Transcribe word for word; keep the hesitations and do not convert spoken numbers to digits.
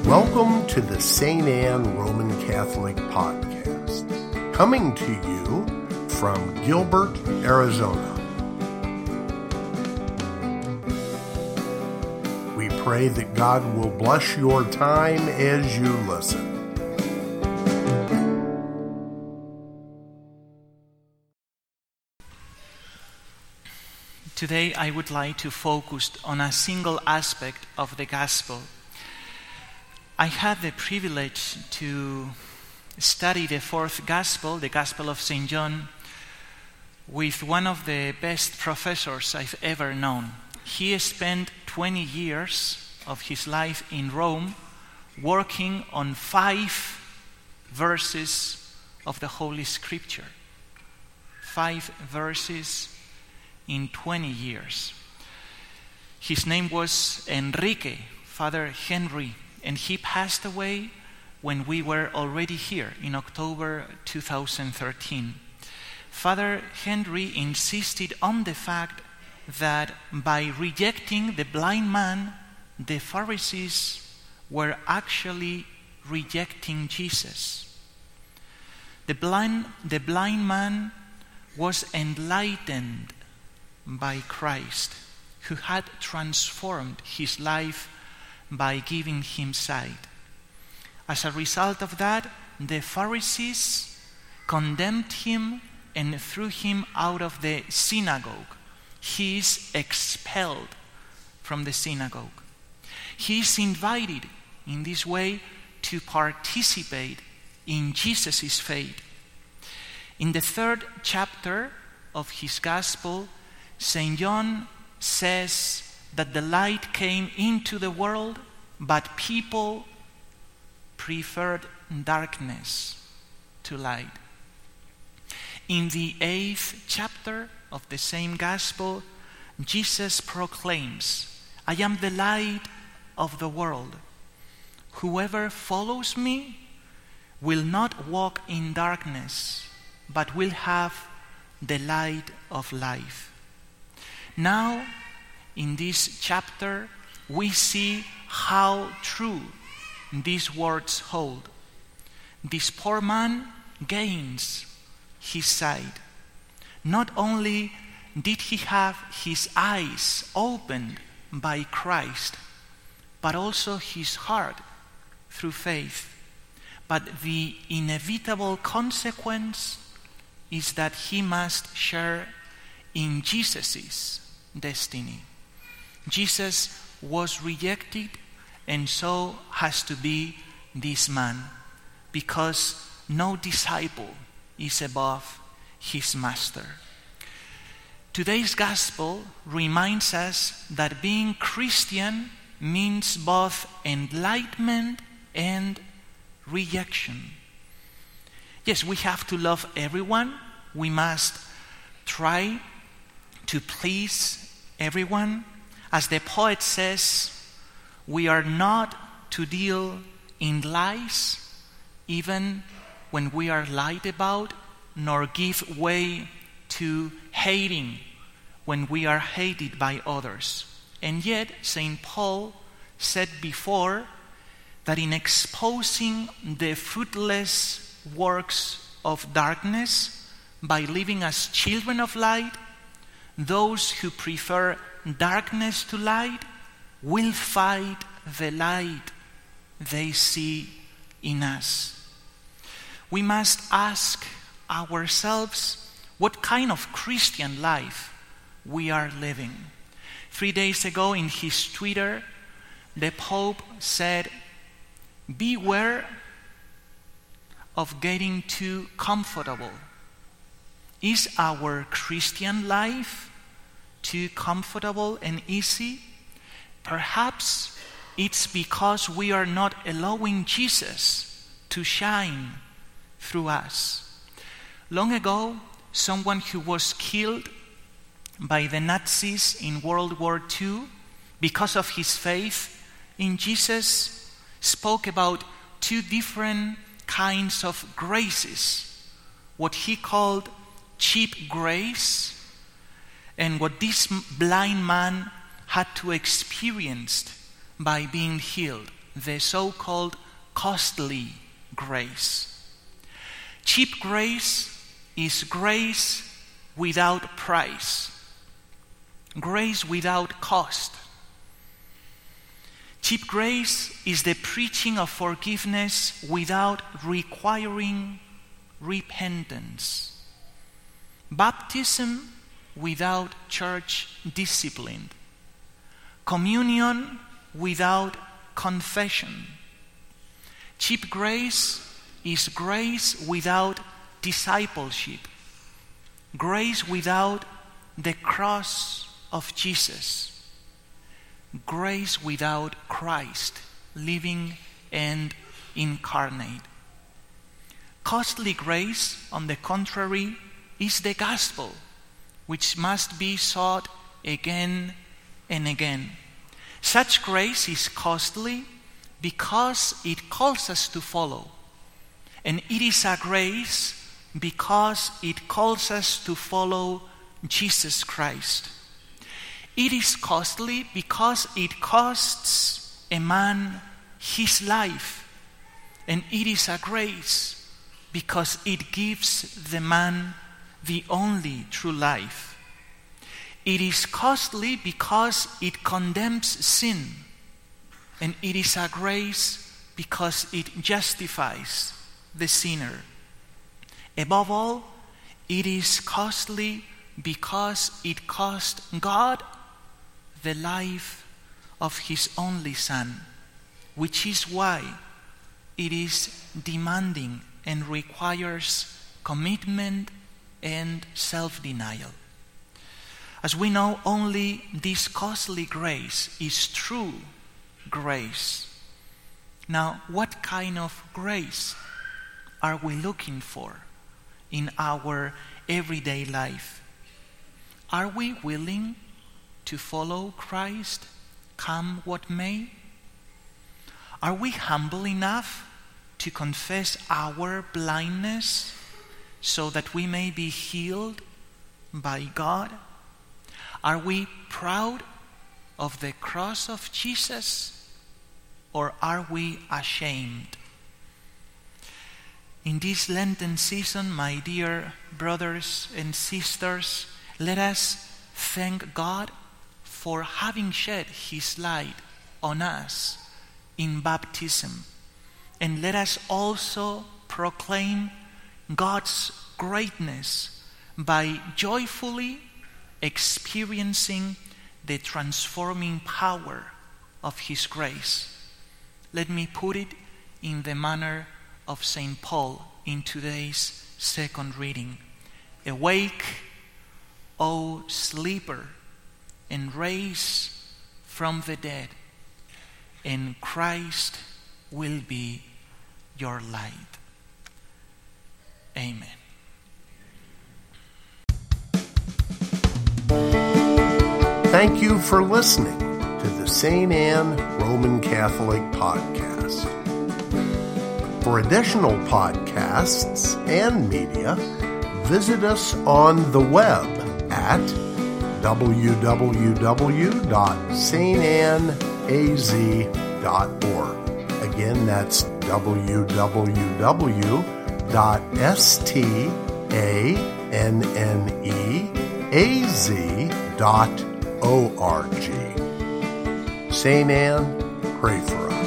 Welcome to the Saint Anne Roman Catholic Podcast, coming to you from Gilbert, Arizona. We pray that God will bless your time as you listen. Today I would like to focus on a single aspect of the Gospel. I had the privilege to study the fourth Gospel, the Gospel of Saint John, with one of the best professors I've ever known. He spent twenty years of his life in Rome working on five verses of the Holy Scripture. Five verses in twenty years. His name was Enrique, Father Henry, and he passed away when we were already here in October two thousand thirteen. Father Henry insisted on the fact that by rejecting the blind man, the Pharisees were actually rejecting Jesus. The blind, the blind man was enlightened by Christ, who had transformed his life by giving him sight. As a result of that, the Pharisees condemned him and threw him out of the synagogue. He is expelled from the synagogue. He is invited in this way to participate in Jesus' fate. In the third chapter of his Gospel, Saint John says that the light came into the world, but people preferred darkness to light. In the eighth chapter of the same Gospel, Jesus proclaims, "I am the light of the world. Whoever follows me will not walk in darkness, but will have the light of life." Now, in this chapter, we see how true these words hold. This poor man gains his sight. Not only did he have his eyes opened by Christ, but also his heart through faith. But the inevitable consequence is that he must share in Jesus' destiny. Jesus was rejected, and so has to be this man, because no disciple is above his master. Today's gospel reminds us that being Christian means both enlightenment and rejection. Yes, we have to love everyone. We must try to please everyone. As the poet says, we are not to deal in lies, even when we are lied about, nor give way to hating when we are hated by others. And yet, Saint Paul said before that in exposing the fruitless works of darkness by living as children of light, those who prefer darkness to light will fight the light they see in us. We must ask ourselves what kind of Christian life we are living. Three days ago in his Twitter, the Pope said, "Beware of getting too comfortable." Is our Christian life too comfortable and easy? Perhaps it's because we are not allowing Jesus to shine through us. Long ago, someone who was killed by the Nazis in World War Two because of his faith in Jesus spoke about two different kinds of graces. What he called cheap grace, and what this blind man had to experience by being healed, the so-called costly grace. Cheap grace is grace without price, grace without cost. Cheap grace is the preaching of forgiveness without requiring repentance. Baptism without church discipline. Communion without confession. Cheap grace is grace without discipleship. Grace without the cross of Jesus. Grace without Christ, living and incarnate. Costly grace, on the contrary, is the gospel, which must be sought again and again. Such grace is costly because it calls us to follow. And it is a grace because it calls us to follow Jesus Christ. It is costly because it costs a man his life. And it is a grace because it gives the man the only true life. It is costly because it condemns sin. And it is a grace because it justifies the sinner. Above all, it is costly because it cost God the life of his only Son, which is why it is demanding and requires commitment and self-denial. As we know, only this costly grace is true grace. Now, what kind of grace are we looking for in our everyday life? Are we willing to follow Christ, come what may? Are we humble enough to confess our blindness so that we may be healed by God? Are we proud of the cross of Jesus, or are we ashamed? In this Lenten season, my dear brothers and sisters, let us thank God for having shed his light on us in baptism. And let us also proclaim God's greatness by joyfully experiencing the transforming power of his grace. Let me put it in the manner of Saint Paul in today's second reading. Awake, O sleeper, and rise from the dead, and Christ will be your light. Amen. Thank you for listening to the Saint Anne Roman Catholic Podcast. For additional podcasts and media, visit us on the web at w w w dot saint anne a z dot org. Again, that's w w w dot saint anne a z dot org. Saint Anne, pray for us.